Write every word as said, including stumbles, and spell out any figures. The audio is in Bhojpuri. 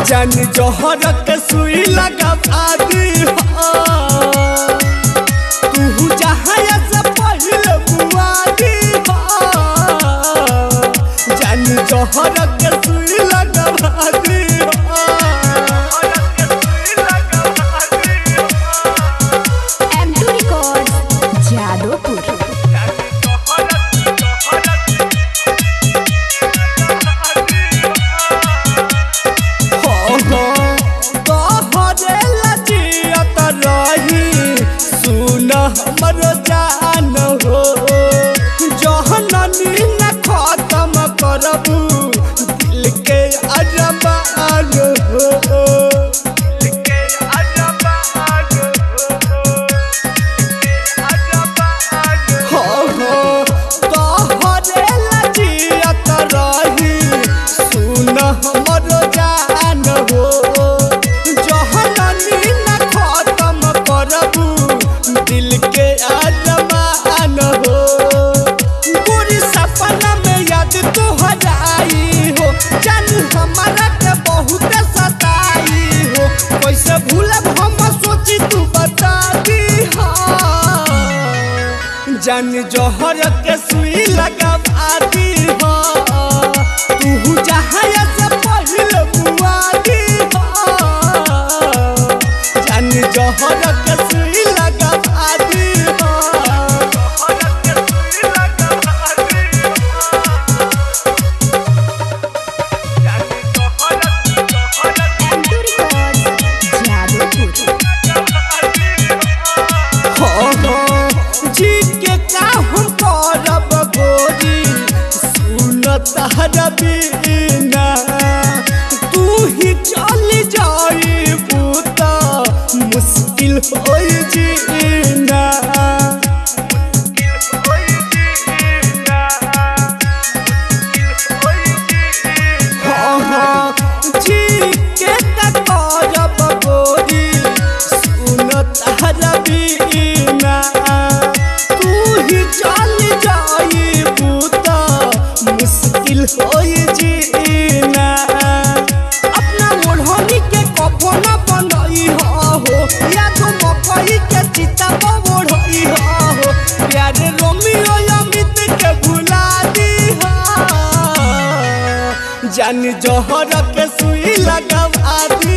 जान जोहर के सुई लगा आदि तू जहाँ से पहले बुआदी जान जोहर के सुई लगा आदि एम टू रिकॉर्ड्स जादोपुर। हमर जान हो जहननी न खत्म करबू दिल के अरमान हो दिल के अरमान हो हो तोहरे लजियत रही सुन हमर जान हो जहननी न खत्म करबू दिल के अरमान हो पूरी सपना में याद तो हजाई हो जान हमारा के बहुत सताई हो कैसे भूलब हम सोची तू बता दी जान जोहर के सुई लगा आदि हो तू जहाँ से पहले बुआदी जान जोहर के सुई लगा आदि तहरा बिना तू ही चल जाई बूता मुश्किल हो जीना हाँ हाँ जी के करब गोरी सुन तहरा बिना तू ही चल जाई बूता मुश्किल हो जीना अपना मोढ़नी के कफना बनई हो या तो मकई के चिता बोढ़ई हो प्यारे रोमियो अमित के भुला दी जान जोहर के सुई लगा आदि